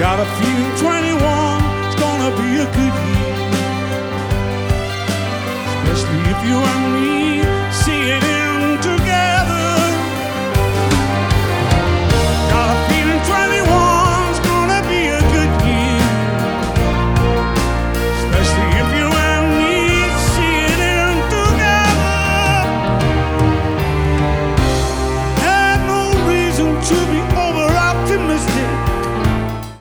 Got a feeling 21's gonna be a good year, especially if you and me